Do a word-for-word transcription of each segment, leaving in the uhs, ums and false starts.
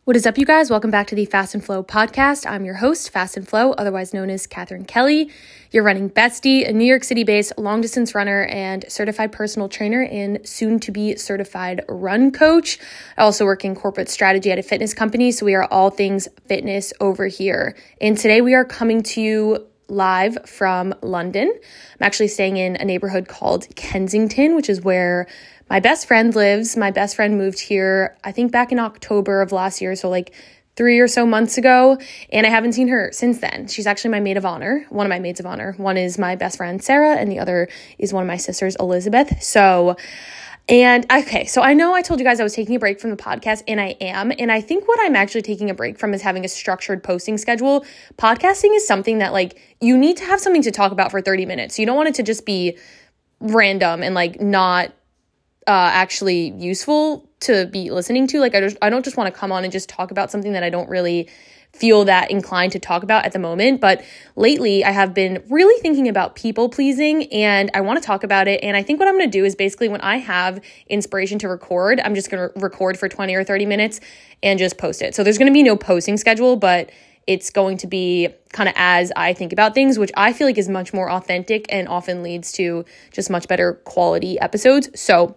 What is up, you guys? Welcome back to the Fast and Flow podcast. I'm your host, Fast and Flow, otherwise known as Catherine Kelly, your running bestie, a New York City-based long-distance runner and certified personal trainer and soon-to-be certified run coach. I also work in corporate strategy at a fitness company, so we are all things fitness over here. And today we are coming to you live from London. I'm actually staying in a neighborhood called Kensington, which is where my best friend lives. My best friend moved here, I think back in October of last year, so like three or so months ago, and I haven't seen her since then. She's actually my maid of honor, one of my maids of honor. One is my best friend, Sarah, and the other is one of my sisters, Elizabeth. So, and okay, so I know I told you guys I was taking a break from the podcast, and I am, and I think what I'm actually taking a break from is having a structured posting schedule. Podcasting is something that, like, you need to have something to talk about for thirty minutes. You don't want it to just be random and, like, not Uh, actually useful to be listening to. Like, I just, I don't just want to come on and just talk about something that I don't really feel that inclined to talk about at the moment. But lately I have been really thinking about people pleasing, and I want to talk about it. And I think what I'm going to do is basically when I have inspiration to record, I'm just going to record for twenty or thirty minutes and just post it. So there's going to be no posting schedule, but it's going to be kind of as I think about things, which I feel like is much more authentic and often leads to just much better quality episodes. So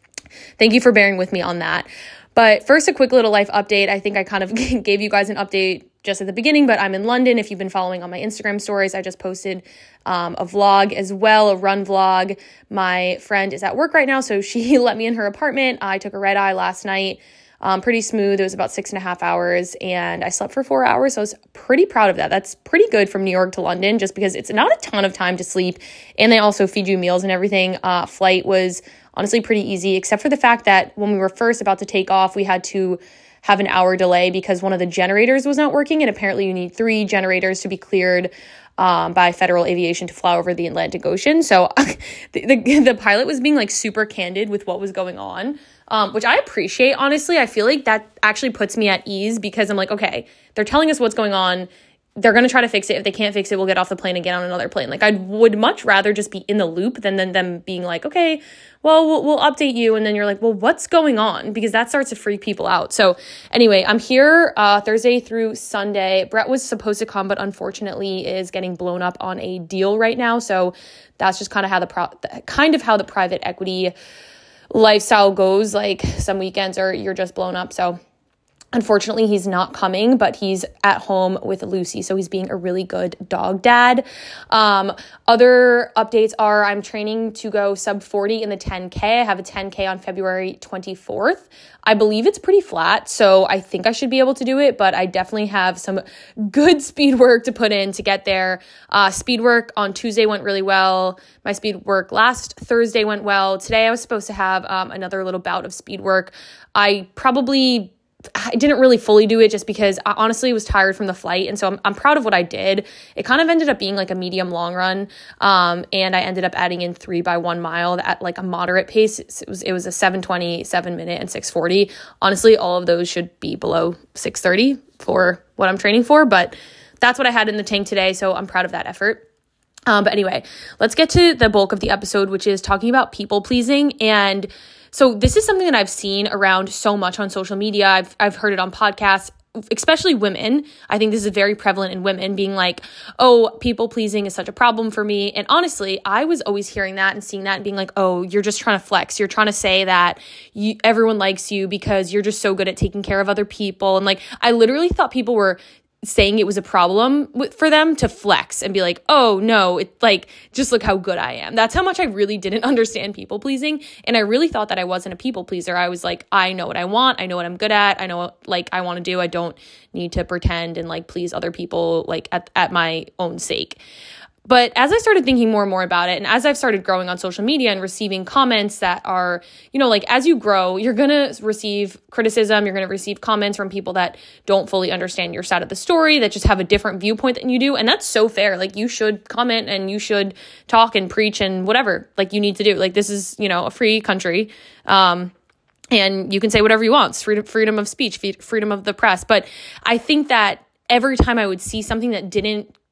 thank you for bearing with me on that. But first, a quick little life update. I think I kind of gave you guys an update just at the beginning, but I'm in London. If you've been following on my Instagram stories, I just posted um, a vlog as well, a run vlog. My friend is at work right now, so she let me in her apartment. I took a red eye last night. Um, pretty smooth. It was about six and a half hours, and I slept for four hours. So I was pretty proud of that. That's pretty good from New York to London, just because it's not a ton of time to sleep, and they also feed you meals and everything. Uh, flight was honestly pretty easy, except for the fact that when we were first about to take off, we had to have an hour delay because one of the generators was not working, and apparently you need three generators to be cleared um, by Federal Aviation to fly over the Atlantic Ocean. So the, the the pilot was being like super candid with what was going on, um, which I appreciate, honestly. I feel like that actually puts me at ease because I'm like, okay, they're telling us what's going on. They're going to try to fix it. If they can't fix it, we'll get off the plane and get on another plane. Like, I would much rather just be in the loop than, than them being like, okay, well, well, we'll update you. And then you're like, well, what's going on? Because that starts to freak people out. So anyway, I'm here uh, Thursday through Sunday. Brett was supposed to come, but unfortunately is getting blown up on a deal right now. So that's just kind of how the pro- kind of how the private equity lifestyle goes. Like, some weekends are you're just blown up. So unfortunately, he's not coming, but he's at home with Lucy, so he's being a really good dog dad. Um, other updates are I'm training to go sub forty in the ten K. I have a ten K on February twenty-fourth. I believe it's pretty flat, so I think I should be able to do it, but I definitely have some good speed work to put in to get there. Uh, speed work on Tuesday went really well. My speed work last Thursday went well. Today I was supposed to have um, another little bout of speed work. I probably... I didn't really fully do it just because I honestly was tired from the flight. And so I'm, I'm proud of what I did. It kind of ended up being like a medium long run. Um, and I ended up adding in three by one mile at like a moderate pace. It was, it was a seven twenty, seven minute and six forty. Honestly, all of those should be below six thirty for what I'm training for, but that's what I had in the tank today. So I'm proud of that effort. Um, but anyway, let's get to the bulk of the episode, which is talking about people pleasing. And so this is something that I've seen around so much on social media. I've I've heard it on podcasts, especially women. I think this is very prevalent in women being like, oh, people pleasing is such a problem for me. And honestly, I was always hearing that and seeing that and being like, oh, you're just trying to flex. You're trying to say that you, everyone likes you because you're just so good at taking care of other people. And like, I literally thought people were saying it was a problem w- for them to flex and be like, oh no, it like, just look how good I am. That's how much I really didn't understand people pleasing. And I really thought that I wasn't a people pleaser. I was like, I know what I want. I know what I'm good at. I know what like I want to do. I don't need to pretend and like please other people like at, at my own sake. But as I started thinking more and more about it, and as I've started growing on social media and receiving comments that are, you know, like as you grow, you're going to receive criticism, you're going to receive comments from people that don't fully understand your side of the story, that just have a different viewpoint than you do. And that's so fair. Like, you should comment and you should talk and preach and whatever, like, you need to do. Like, this is, you know, a free country. Um, and you can say whatever you want. It's freedom, freedom of speech, freedom of the press. But I think that every time I would see something that didn't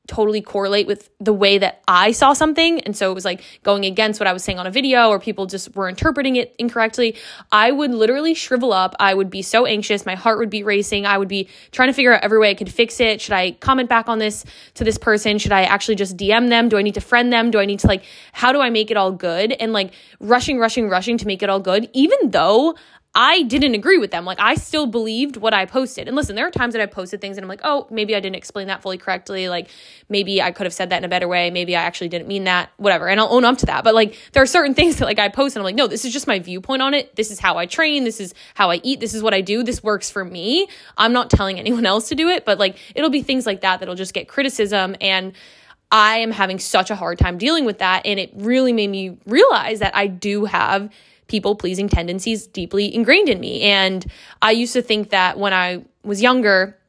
totally correlate with the way that I saw something. And so it was like going against what I was saying on a video, or people just were interpreting it incorrectly. I would literally shrivel up. I would be so anxious. My heart would be racing. I would be trying to figure out every way I could fix it. Should I comment back on this to this person? Should I actually just D M them? Do I need to friend them? Do I need to like, how do I make it all good? And like rushing, rushing, rushing to make it all good, even though I didn't agree with them. Like I still believed what I posted. And listen, there are times that I posted things and I'm like, oh, maybe I didn't explain that fully correctly. Like maybe I could have said that in a better way. Maybe I actually didn't mean that, whatever. And I'll own up to that. But like, there are certain things that like I post and I'm like, no, this is just my viewpoint on it. This is how I train. This is how I eat. This is what I do. This works for me. I'm not telling anyone else to do it, but like, it'll be things like that that'll just get criticism. And I am having such a hard time dealing with that. And it really made me realize that I do have people-pleasing tendencies deeply ingrained in me. And I used to think that when I was younger,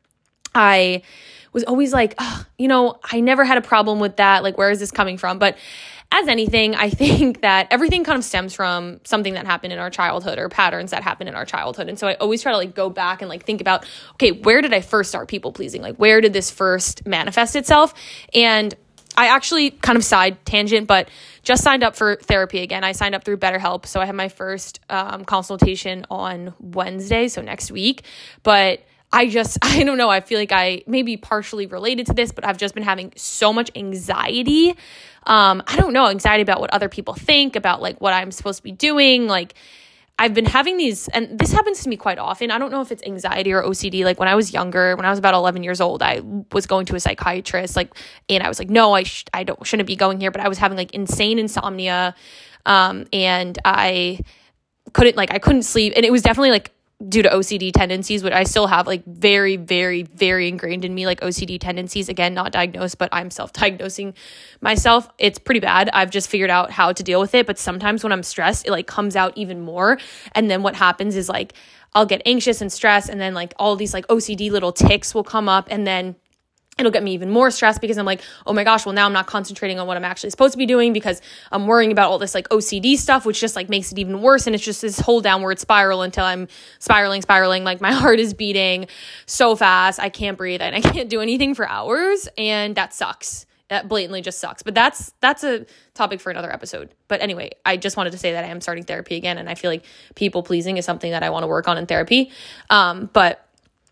I was always like, oh, you know, I never had a problem with that. Like, where is this coming from? But as anything, I think that everything kind of stems from something that happened in our childhood or patterns that happened in our childhood. And so I always try to like go back and like think about, okay, where did I first start people-pleasing? Like, where did this first manifest itself? And I actually kind of side tangent, but just signed up for therapy again. I signed up through BetterHelp. So I have my first um, consultation on Wednesday, so next week. But I just, I don't know, I feel like I may be partially related to this, but I've just been having so much anxiety. Um, I don't know, anxiety about what other people think, about like what I'm supposed to be doing, like I've been having these, and this happens to me quite often. I don't know if it's anxiety or O C D. Like when I was younger, when I was about eleven years old, I was going to a psychiatrist, like, and I was like, no, I sh- I don't shouldn't be going here. But I was having like insane insomnia, um, and I couldn't like I couldn't sleep, and it was definitely like due to O C D tendencies, which I still have like very, very, very ingrained in me, like O C D tendencies. Again, not diagnosed, but I'm self-diagnosing myself. It's pretty bad. I've just figured out how to deal with it. But sometimes when I'm stressed, it like comes out even more. And then what happens is like, I'll get anxious and stressed. And then like all these like O C D little tics will come up, and then it'll get me even more stressed because I'm like, oh my gosh, well now I'm not concentrating on what I'm actually supposed to be doing because I'm worrying about all this like O C D stuff, which just like makes it even worse. And it's just this whole downward spiral until I'm spiraling, spiraling. Like my heart is beating so fast. I can't breathe and I can't do anything for hours. And that sucks. That blatantly just sucks. But that's, that's a topic for another episode. But anyway, I just wanted to say that I am starting therapy again. And I feel like people pleasing is something that I want to work on in therapy. Um, but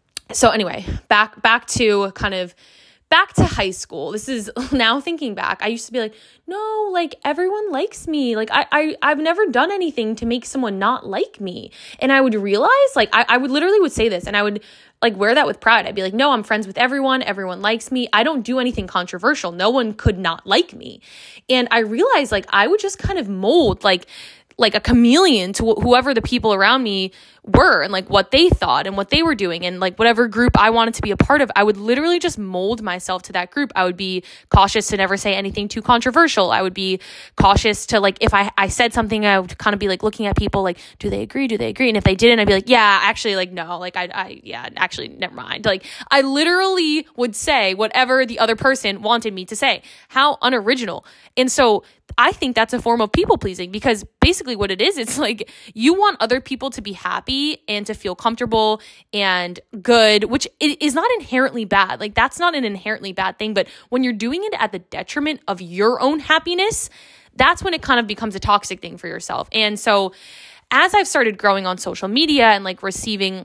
so anyway, back, back to kind of Back to high school. This is now thinking back. I used to be like, no, like everyone likes me. Like I, I, I've never done anything to make someone not like me. And I would realize like, I, I would literally would say this and I would like wear that with pride. I'd be like, no, I'm friends with everyone. Everyone likes me. I don't do anything controversial. No one could not like me. And I realized like I would just kind of mold like, like a chameleon to wh- whoever the people around me were and like what they thought and what they were doing and like whatever group I wanted to be a part of. I would literally just mold myself to that group. I would be cautious to never say anything too controversial. I would be cautious to like, if I, I said something, I would kind of be like looking at people like, do they agree? Do they agree? And if they didn't, I'd be like, yeah, actually like, no, like I, I, yeah, actually never mind. Like I literally would say whatever the other person wanted me to say. How unoriginal. And so I think that's a form of people pleasing because basically what it is, it's like you want other people to be happy and to feel comfortable and good, which is not inherently bad. Like that's not an inherently bad thing. But when you're doing it at the detriment of your own happiness, that's when it kind of becomes a toxic thing for yourself. And so as I've started growing on social media and like receiving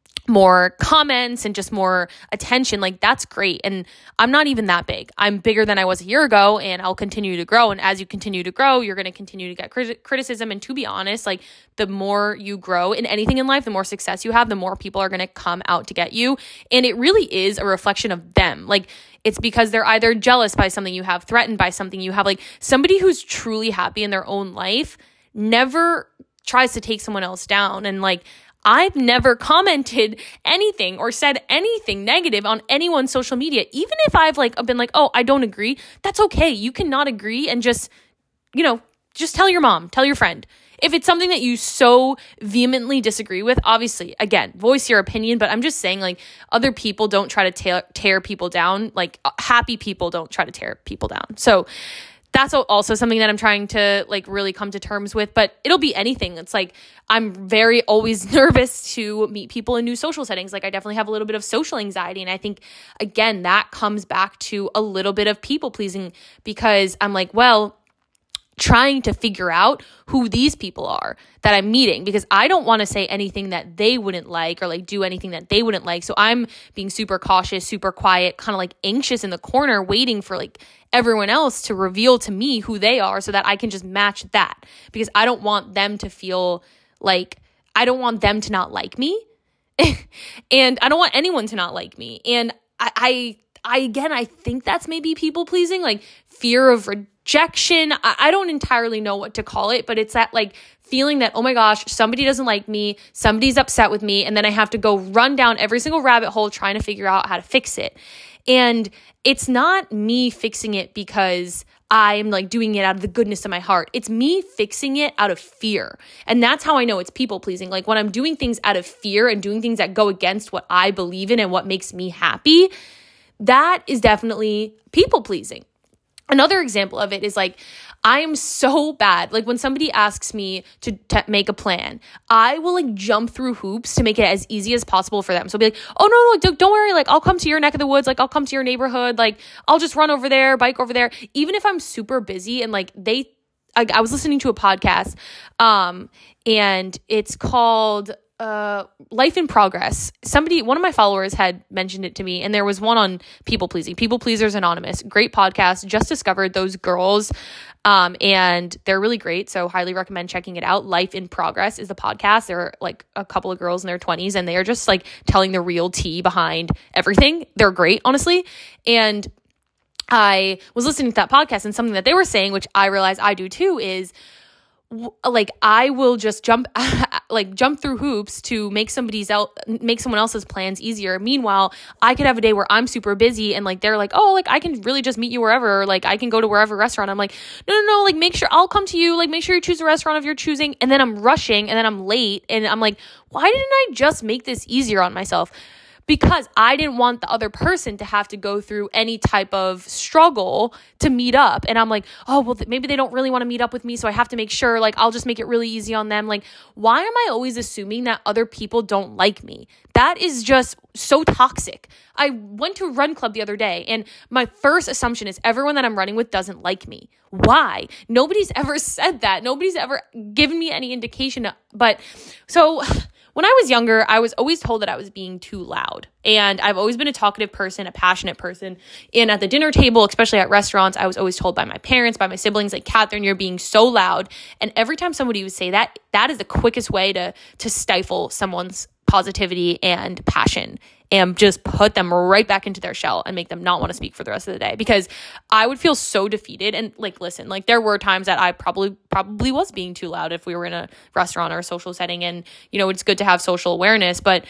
more comments and just more attention, like that's great. And I'm not even that big. I'm bigger than I was a year ago and I'll continue to grow. And as you continue to grow, you're going to continue to get crit- criticism. And to be honest, like the more you grow in anything in life, the more success you have, the more people are going to come out to get you. And it really is a reflection of them. Like it's because they're either jealous by something you have, threatened by something you have. Like somebody who's truly happy in their own life never tries to take someone else down. And like, I've never commented anything or said anything negative on anyone's social media. Even if I've like been like, oh, I don't agree. That's okay. You cannot agree and just, you know, just tell your mom, tell your friend. If it's something that you so vehemently disagree with, obviously, again, voice your opinion. But I'm just saying like other people don't try to tear, tear people down. Like happy people don't try to tear people down. So that's also something that I'm trying to like really come to terms with, but it'll be anything. It's like, I'm very always nervous to meet people in new social settings. Like I definitely have a little bit of social anxiety. And I think, again, that comes back to a little bit of people pleasing, because I'm like, well, trying to figure out who these people are that I'm meeting, because I don't want to say anything that they wouldn't like or like do anything that they wouldn't like. So I'm being super cautious, super quiet, kind of like anxious in the corner, waiting for like everyone else to reveal to me who they are so that I can just match that, because I don't want them to feel like, I don't want them to not like me. And I don't want anyone to not like me. And I, I, I again, I think that's maybe people pleasing, like fear of rejection. I, I don't entirely know what to call it, but it's that like feeling that, oh my gosh, somebody doesn't like me, somebody's upset with me, and then I have to go run down every single rabbit hole trying to figure out how to fix it. And it's not me fixing it because I'm like doing it out of the goodness of my heart. It's me fixing it out of fear. And that's how I know it's people pleasing. Like when I'm doing things out of fear and doing things that go against what I believe in and what makes me happy, that is definitely people pleasing. Another example of it is like, I am so bad. Like when somebody asks me to t- make a plan, I will like jump through hoops to make it as easy as possible for them. So I'll be like, oh no, no, don't, don't worry. Like I'll come to your neck of the woods. Like I'll come to your neighborhood. Like I'll just run over there, bike over there. Even if I'm super busy and like they, I, I was listening to a podcast um, and it's called Uh, Life in Progress. Somebody, one of my followers had mentioned it to me, and there was one on people pleasing, People Pleasers Anonymous. Great podcast. Just discovered those girls, um, and they're really great. So highly recommend checking it out. Life in Progress is the podcast. They're like a couple of girls in their twenties, and they are just like telling the real tea behind everything. They're great, honestly. And I was listening to that podcast, and something that they were saying, which I realize I do too, is like I will just jump like jump through hoops to make somebody's el- make someone else's plans easier. Meanwhile, I could have a day where I'm super busy and like they're like, oh, like I can really just meet you wherever, or like I can go to wherever restaurant. I'm like, no, no, no, like make sure I'll come to you, like make sure you choose a restaurant of your choosing. And then I'm rushing and then I'm late and I'm like, why didn't I just make this easier on myself? Because I didn't want the other person to have to go through any type of struggle to meet up. And I'm like, oh, well, th- maybe they don't really want to meet up with me, so I have to make sure, like, I'll just make it really easy on them. Like, why am I always assuming that other people don't like me? That is just so toxic. I went to a run club the other day, and my first assumption is everyone that I'm running with doesn't like me. Why? Nobody's ever said that. Nobody's ever given me any indication. But so... when I was younger, I was always told that I was being too loud. And I've always been a talkative person, a passionate person. And at the dinner table, especially at restaurants, I was always told by my parents, by my siblings, like, Catherine, you're being so loud. And every time somebody would say that, that is the quickest way to to stifle someone's positivity and passion and just put them right back into their shell and make them not want to speak for the rest of the day, because I would feel so defeated. And like, listen, like there were times that I probably, probably was being too loud if we were in a restaurant or a social setting, and, you know, it's good to have social awareness, but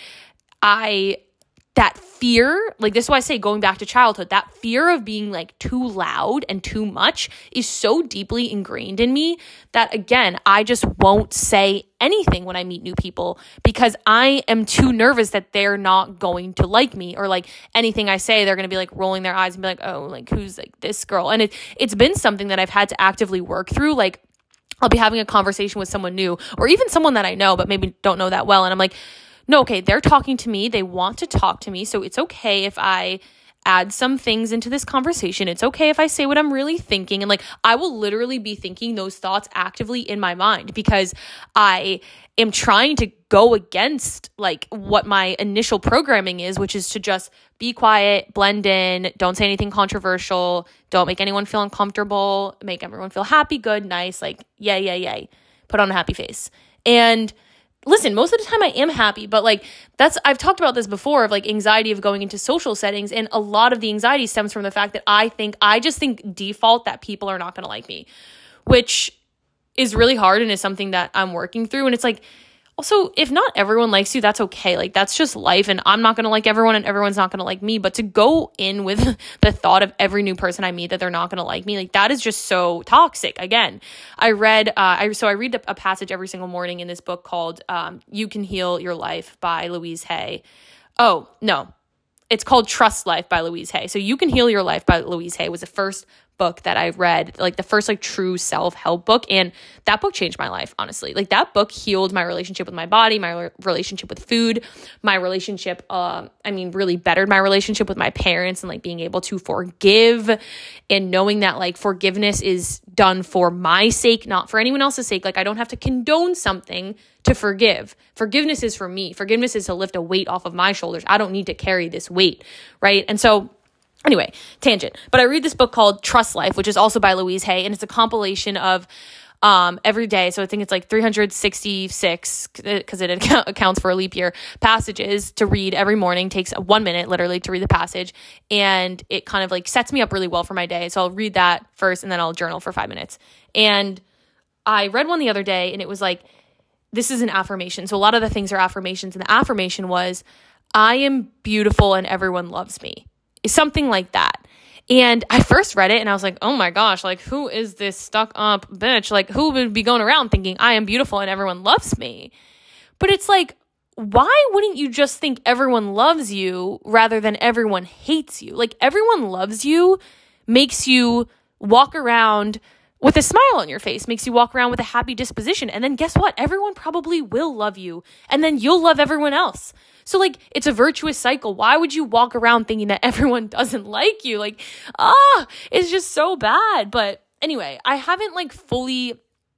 I, that fear, like this is why I say going back to childhood, that fear of being like too loud and too much is so deeply ingrained in me that, again, I just won't say anything when I meet new people because I am too nervous that they're not going to like me, or like anything I say, they're going to be like rolling their eyes and be like, oh, like who's like this girl? And it, it's been something that I've had to actively work through. Like I'll be having a conversation with someone new, or even someone that I know, but maybe don't know that well. And I'm like, no, okay, they're talking to me. They want to talk to me. So it's okay if I add some things into this conversation. It's okay if I say what I'm really thinking. And like, I will literally be thinking those thoughts actively in my mind because I am trying to go against like what my initial programming is, which is to just be quiet, blend in, don't say anything controversial, don't make anyone feel uncomfortable, make everyone feel happy, good, nice, like, yay, yay, yay, put on a happy face. And listen, most of the time I am happy, but like that's, I've talked about this before of like anxiety of going into social settings. And a lot of the anxiety stems from the fact that I think, I just think default that people are not going to like me, which is really hard and is something that I'm working through. And it's like, also, if not everyone likes you, that's okay. Like that's just life, and I'm not going to like everyone and everyone's not going to like me. But to go in with the thought of every new person I meet that they're not going to like me, like that is just so toxic. Again, I read, uh, I so I read a passage every single morning in this book called um, You Can Heal Your Life by Louise Hay. Oh, no. It's called Trust Life by Louise Hay. So You Can Heal Your Life by Louise Hay was the first book that I read, like the first like true self-help book. And that book changed my life, honestly. Like that book healed my relationship with my body, my re- relationship with food, my relationship, um, I mean, really bettered my relationship with my parents and like being able to forgive and knowing that like forgiveness is done for my sake, not for anyone else's sake. Like I don't have to condone something to forgive. Forgiveness is for me. Forgiveness is to lift a weight off of my shoulders. I don't need to carry this weight, right? And so anyway, tangent. But I read this book called Trust Life, which is also by Louise Hay, and it's a compilation of um, every day. So I think it's like three hundred sixty-six, because it account- accounts for a leap year, passages to read every morning. Takes one minute literally to read the passage. And it kind of like sets me up really well for my day. So I'll read that first and then I'll journal for five minutes. And I read one the other day and it was like, this is an affirmation. So a lot of the things are affirmations. And the affirmation was, I am beautiful and everyone loves me. Something like that. And I first read it and I was like, oh my gosh, like who is this stuck up bitch? Like who would be going around thinking I am beautiful and everyone loves me? But it's like, why wouldn't you just think everyone loves you rather than everyone hates you? Like everyone loves you makes you walk around with a smile on your face, makes you walk around with a happy disposition. And then guess what? Everyone probably will love you. And then you'll love everyone else. So like, it's a virtuous cycle. Why would you walk around thinking that everyone doesn't like you? Like, ah, it's just so bad. But anyway, I haven't like fully,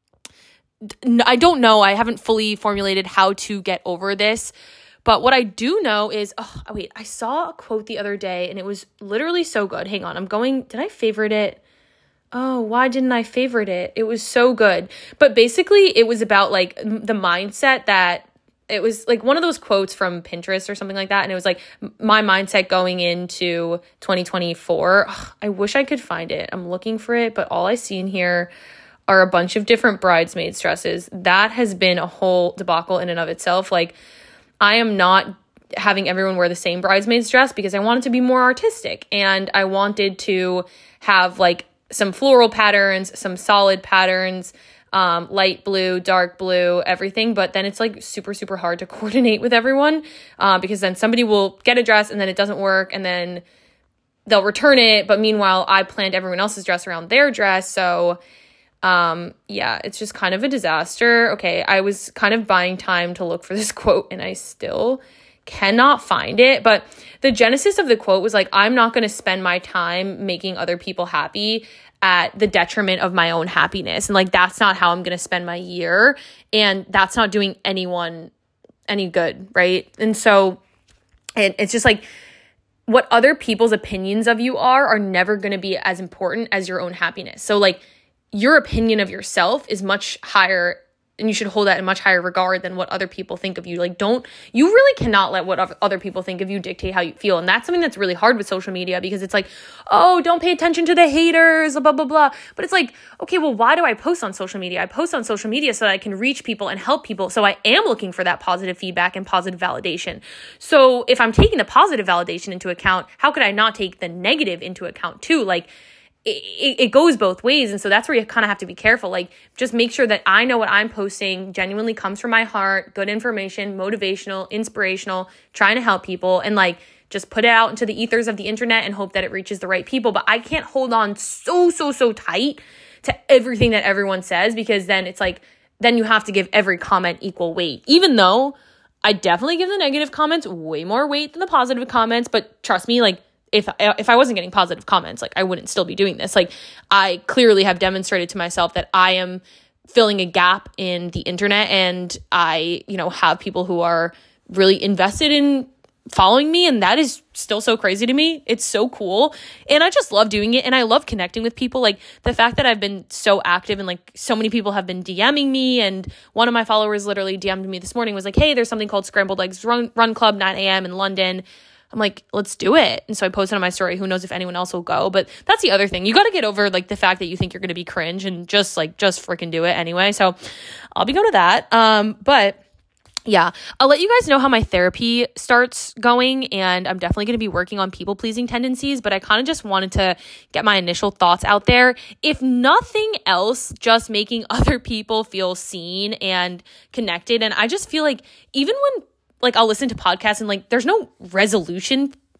I don't know. I haven't fully formulated how to get over this. But what I do know is, oh, wait, I saw a quote the other day and it was literally so good. Hang on, I'm going, did I favorite it? Oh, why didn't I favorite it? It was so good. But basically it was about like the mindset that it was like one of those quotes from Pinterest or something like that. And it was like my mindset going into twenty twenty-four. Ugh, I wish I could find it. I'm looking for it, but all I see in here are a bunch of different bridesmaids dresses. That has been a whole debacle in and of itself. Like I am not having everyone wear the same bridesmaid's dress because I wanted to be more artistic and I wanted to have like some floral patterns, some solid patterns, um, light blue, dark blue, everything. But then it's like super, super hard to coordinate with everyone uh, because then somebody will get a dress and then it doesn't work and then they'll return it. But meanwhile, I planned everyone else's dress around their dress. So um, yeah, it's just kind of a disaster. Okay, I was kind of buying time to look for this quote and I still cannot find it. But the genesis of the quote was like, I'm not going to spend my time making other people happy at the detriment of my own happiness. And like, that's not how I'm going to spend my year. And that's not doing anyone any good. Right. And so it, it's just like what other people's opinions of you are, are never going to be as important as your own happiness. So like your opinion of yourself is much higher and you should hold that in much higher regard than what other people think of you. Like, don't, you really cannot let what other people think of you dictate how you feel. And that's something that's really hard with social media because it's like, oh, don't pay attention to the haters, blah, blah, blah. But it's like, okay, well, why do I post on social media? I post on social media so that I can reach people and help people. So I am looking for that positive feedback and positive validation. So if I'm taking the positive validation into account, how could I not take the negative into account too? Like, It, it goes both ways. And so that's where you kind of have to be careful. Like, just make sure that I know what I'm posting genuinely comes from my heart, good information, motivational, inspirational, trying to help people, and like just put it out into the ethers of the internet and hope that it reaches the right people. But I can't hold on so, so, so tight to everything that everyone says, because then it's like, then you have to give every comment equal weight, even though I definitely give the negative comments way more weight than the positive comments. But trust me, like, If if I wasn't getting positive comments, like I wouldn't still be doing this. Like I clearly have demonstrated to myself that I am filling a gap in the internet, and I, you know, have people who are really invested in following me, and that is still so crazy to me. It's so cool, and I just love doing it, and I love connecting with people. Like the fact that I've been so active and like so many people have been DMing me, and one of my followers literally D M'd me this morning, was like, hey, there's something called Scrambled Eggs Run, Run Club, nine a.m. in London. I'm like, let's do it. And so I posted on my story. Who knows if anyone else will go? But that's the other thing. You got to get over like the fact that you think you're going to be cringe and just like, just freaking do it anyway. So I'll be going to that. Um, but yeah, I'll let you guys know how my therapy starts going. And I'm definitely going to be working on people pleasing tendencies, but I kind of just wanted to get my initial thoughts out there. If nothing else, just making other people feel seen and connected. And I just feel like even when like I'll listen to podcasts and like there's no resolution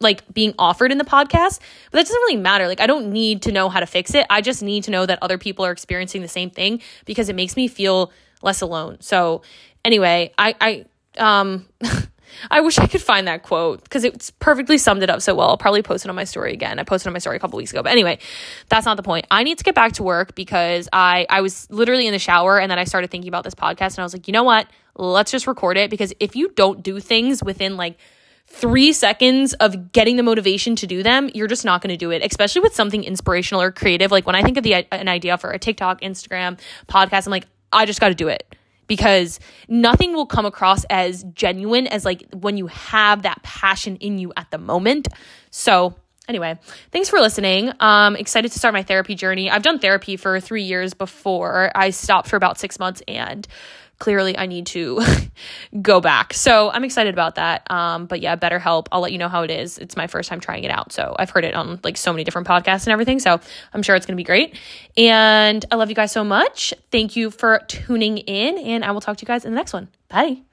like being offered in the podcast, but that doesn't really matter. Like, I don't need to know how to fix it. I just need to know that other people are experiencing the same thing because it makes me feel less alone. So anyway, I, I, um, I wish I could find that quote because it's perfectly summed it up so well. I'll probably post it on my story again. I posted on my story a couple weeks ago. But anyway, that's not the point. I need to get back to work because I, I was literally in the shower and then I started thinking about this podcast and I was like, you know what? Let's just record it, because if you don't do things within like three seconds of getting the motivation to do them, you're just not going to do it, especially with something inspirational or creative. Like when I think of the an idea for a TikTok, Instagram, podcast, I'm like, I just got to do it. Because nothing will come across as genuine as like when you have that passion in you at the moment. So anyway, thanks for listening. Um, excited to start my therapy journey. I've done therapy for three years before. I stopped for about six months and clearly I need to go back. So I'm excited about that. Um, but yeah, BetterHelp, I'll let you know how it is. It's my first time trying it out. So I've heard it on like so many different podcasts and everything. So I'm sure it's going to be great. And I love you guys so much. Thank you for tuning in, and I will talk to you guys in the next one. Bye.